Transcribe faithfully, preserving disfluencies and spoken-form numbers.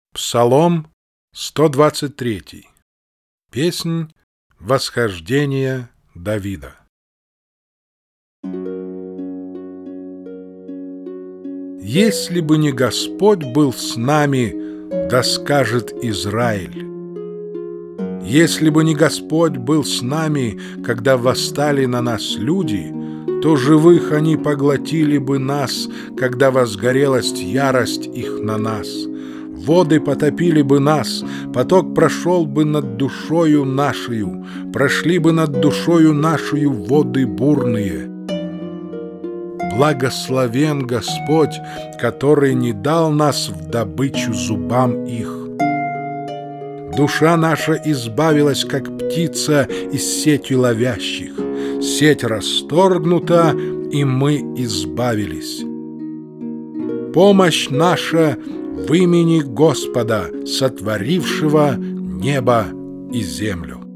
Псалом сто двадцать три. Песнь восхождения Давида. Если бы не Господь был с нами, да скажет Израиль. Если бы не Господь был с нами, когда восстали на нас люди, то живых они поглотили бы нас, когда возгорелась ярость их на нас. Воды потопили бы нас, поток прошел бы над душою нашою, прошли бы над душою нашою воды бурные. Благословен Господь, который не дал нас в добычу зубам их. Душа наша избавилась, как птица из сети ловящих. Сеть расторгнута, и мы избавились. Помощь наша в имени Господа, сотворившего небо и землю.